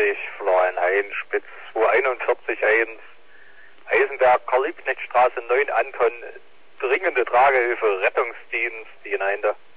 Florian Spitz 241.1 Eisenberg, Karl-Liebknecht-Straße 9 Anton, dringende Tragehilfe, Rettungsdienst hinein da.